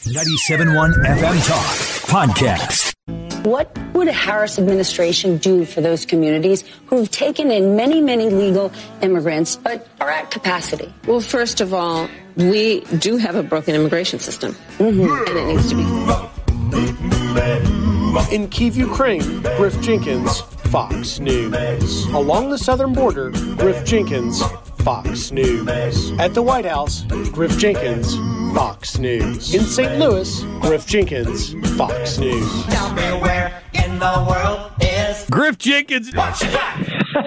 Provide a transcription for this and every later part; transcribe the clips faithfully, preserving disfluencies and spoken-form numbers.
ninety-seven point one F M Talk Podcast. What would a Harris administration do for those communities who've taken in many, many legal immigrants but are at capacity? Well, first of all, we do have a broken immigration system, mm-hmm. and it needs to be. In Kyiv, Ukraine, Griff Jenkins, Fox News. Along the southern border, Griff Jenkins, Fox News. At the White House, Griff Jenkins, Fox News. In Saint Louis, Griff Jenkins, Fox News. Tell me where in the world is Griff Jenkins. Watch your back.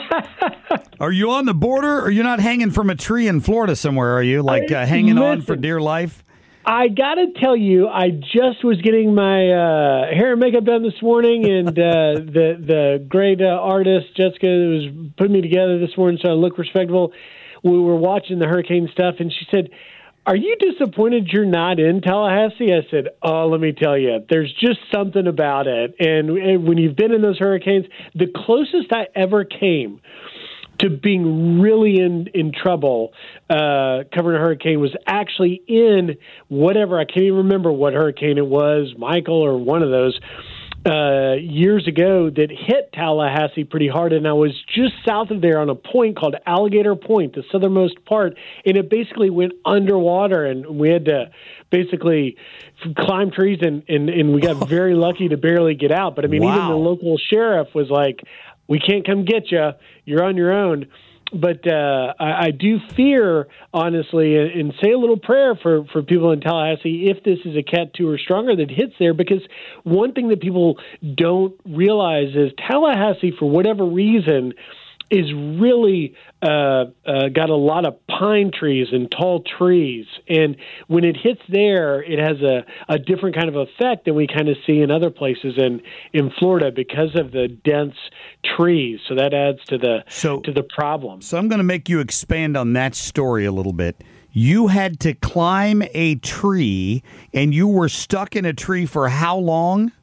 Are you on the border, or you're not hanging from a tree in Florida somewhere, are you? Like uh, hanging Listen, on for dear life? I got to tell you, I just was getting my uh, hair and makeup done this morning, and uh, the the great uh, artist, Jessica, was putting me together this morning so I look respectable. We were watching the hurricane stuff, and she said, "Are you disappointed you're not in Tallahassee?" I said, "Oh, let me tell you, there's just something about it. And, and when you've been in those hurricanes, the closest I ever came to being really in, in trouble uh, covering a hurricane was actually in whatever, I can't even remember what hurricane it was, Michael or one of those, uh, years ago that hit Tallahassee pretty hard. And I was just south of there on a point called Alligator Point, the southernmost part, and it basically went underwater, and we had to basically climb trees, and, and, and we got very lucky to barely get out. But, I mean, wow. even the local sheriff was like, "We can't come get you. You're on your own." But uh, I, I do fear, honestly, and, and say a little prayer for, for people in Tallahassee if this is a Cat two or stronger that hits there, because one thing that people don't realize is Tallahassee, for whatever reason, is really uh, uh, got a lot of pine trees and tall trees. And when it hits there, it has a, a different kind of effect than we kind of see in other places in, in Florida because of the dense trees. So that adds to the so, to the problem. So I'm going to make you expand on that story a little bit. You had to climb a tree, and you were stuck in a tree for how long?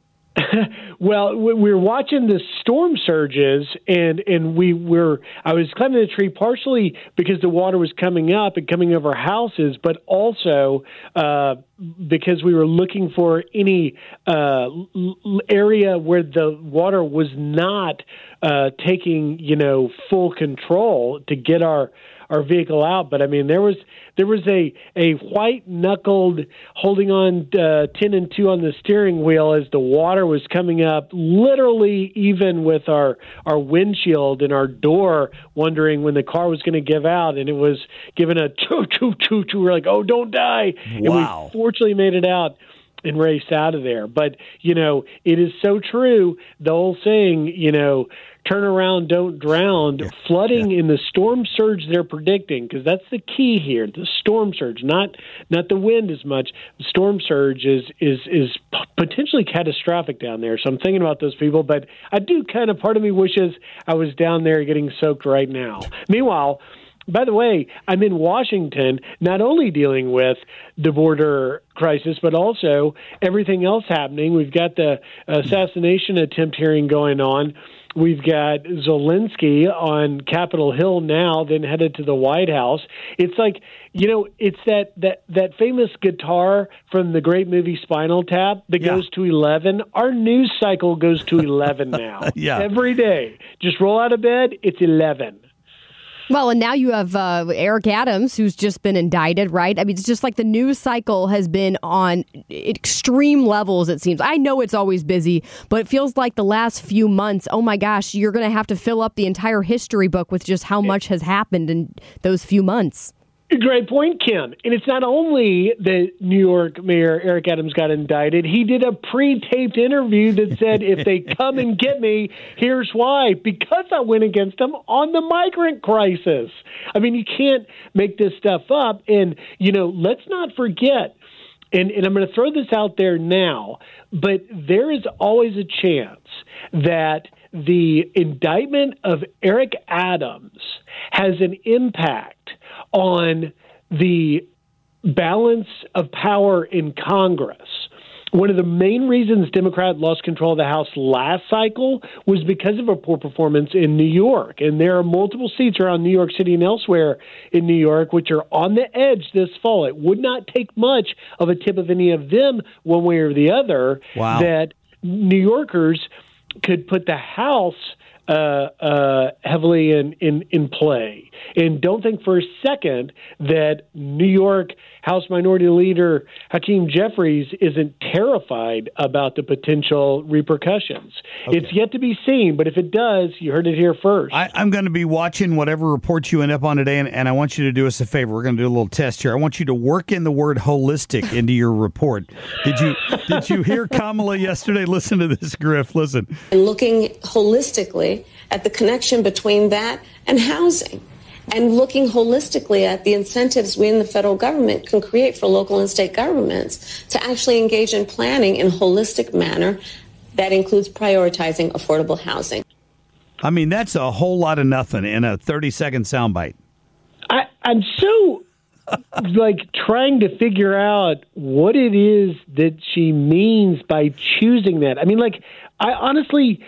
Well, we were watching the storm surges, and, and we were. I was climbing the tree partially because the water was coming up and coming over houses, but also uh, because we were looking for any uh, l- area where the water was not uh, taking, you know, full control to get our. our vehicle out. But I mean, there was there was a, a white knuckled holding on uh, ten and two on the steering wheel as the water was coming up, literally even with our our windshield and our door, wondering when the car was going to give out, and it was giving a choo choo choo choo. We're like, oh, don't die! Wow. And we fortunately made it out and raced out of there. But you know, it is so true. The old saying, you know, turn around, don't drown. Yeah. Flooding yeah. in the storm surge they're predicting, because that's the key here. The storm surge, not not the wind as much. The storm surge is is is potentially catastrophic down there. So I'm thinking about those people, but I do kind of, part of me wishes I was down there getting soaked right now. Meanwhile, by the way, I'm in Washington, not only dealing with the border crisis, but also everything else happening. We've got the assassination attempt hearing going on. We've got Zelensky on Capitol Hill now, then headed to the White House. It's like, you know, it's that, that, that famous guitar from the great movie Spinal Tap that yeah. goes to eleven. Our news cycle goes to eleven now. yeah. Every day. Just roll out of bed, it's eleven. Well, and now you have uh, Eric Adams, who's just been indicted, right? I mean, it's just like the news cycle has been on extreme levels, it seems. I know it's always busy, but it feels like the last few months, oh my gosh, you're going to have to fill up the entire history book with just how much has happened in those few months. Great point, Kim. And it's not only that New York Mayor Eric Adams got indicted. He did a pre-taped interview that said, if they come and get me, here's why. Because I went against them on the migrant crisis. I mean, you can't make this stuff up. And, you know, let's not forget, and, and I'm going to throw this out there now, but there is always a chance that the indictment of Eric Adams has an impact on the balance of power in Congress. one of the main reasons Democrat lost control of the House last cycle was because of a poor performance in New York. And there are multiple seats around New York City and elsewhere in New York which are on the edge this fall. It would not take much of a tip of any of them one way or the other wow. that New Yorkers could put the House uh, uh, heavily in, in, in play. And don't think for a second that New York House Minority Leader Hakeem Jeffries isn't terrified about the potential repercussions. Okay. It's yet to be seen, but if it does, you heard it here first. I, I'm going to be watching whatever reports you end up on today, and, and I want you to do us a favor. We're going to do a little test here. I want you to work in the word holistic into your report. Did you did you hear Kamala yesterday? Listen to this, Griff. Listen. And looking holistically at the connection between that and housing. And looking holistically at the incentives we in the federal government can create for local and state governments to actually engage in planning in a holistic manner that includes prioritizing affordable housing. I mean, that's a whole lot of nothing in a thirty-second soundbite. I, I'm so, like, trying to figure out what it is that she means by choosing that. I mean, like, I honestly...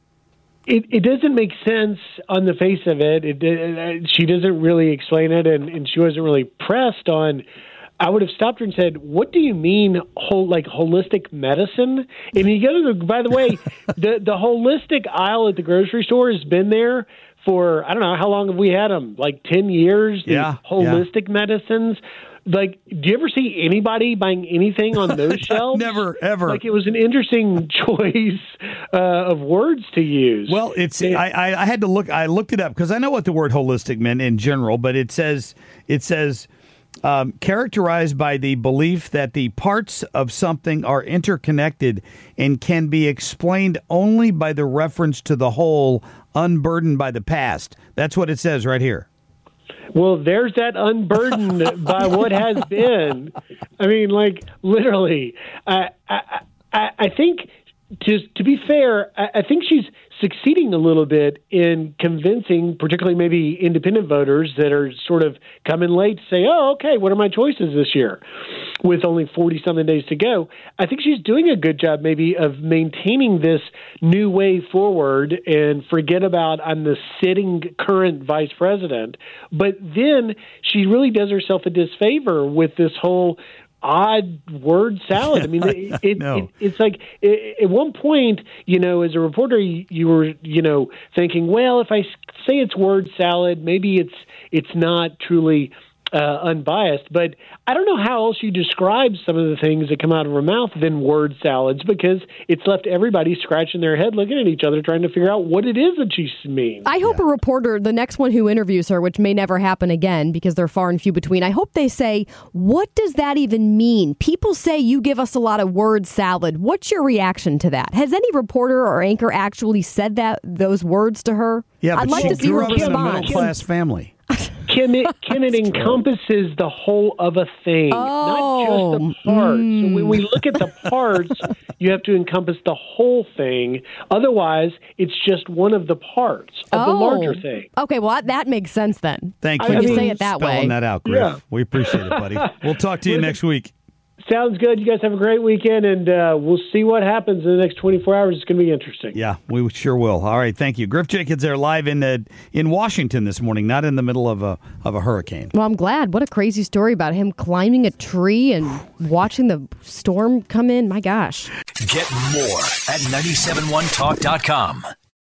It, it doesn't make sense on the face of it. It, it she doesn't really explain it, and, and she wasn't really pressed on. I would have stopped her and said, "What do you mean, whole, like holistic medicine?" And you go to the. By the way, the the holistic aisle at the grocery store has been there for I don't know how long have we had them? Like ten years. The yeah, holistic yeah. medicines. Like, do you ever see anybody buying anything on those shelves? Never, ever. Like, it was an interesting choice uh, of words to use. Well, it's it, I, I I had to look. I looked it up because I know what the word holistic meant in general, but it says it says um, characterized by the belief that the parts of something are interconnected and can be explained only by the reference to the whole, unburdened by the past. That's what it says right here. Well, there's that unburdened by what has been. I mean, like, literally. I I, I, I think, to to be fair, I, I think she's succeeding a little bit in convincing, particularly maybe independent voters that are sort of coming late to say, oh, okay, what are my choices this year? With only forty-something days to go. I think she's doing a good job maybe of maintaining this new way forward and forget about I'm the sitting current vice president. But then she really does herself a disfavor with this whole odd word salad. I mean, it, it, it, it's like it, at one point, you know, as a reporter, you, you were, you know, thinking, well, if I say it's word salad, maybe it's it's not truly uh, unbiased. But I don't know how else you describe some of the things that come out of her mouth than word salads, because it's left everybody scratching their head, looking at each other, trying to figure out what it is that she means. I hope yeah. a reporter, the next one who interviews her, which may never happen again because they're far and few between, I hope they say, what does that even mean? People say you give us a lot of word salad. What's your reaction to that? Has any reporter or anchor actually said that those words to her? Yeah, but I'd like she to see grew her up in a response. middle-class family. Can it can it encompasses the whole of a thing, oh, not just the parts? Mm. So when we look at the parts, you have to encompass the whole thing. Otherwise, it's just one of the parts of oh. the larger thing. Okay, well, that makes sense then. Thank when you. you for say it that spelling way. that out, Griff. Yeah. We appreciate it, buddy. We'll talk to you next week. Sounds good. You guys have a great weekend, and uh, we'll see what happens in the next twenty-four hours. It's going to be interesting. Yeah, we sure will. All right, thank you. Griff Jacobs there live in uh, in Washington this morning, not in the middle of a of a hurricane. Well, I'm glad. What a crazy story about him climbing a tree and watching the storm come in. My gosh. Get more at nine seven one talk dot com.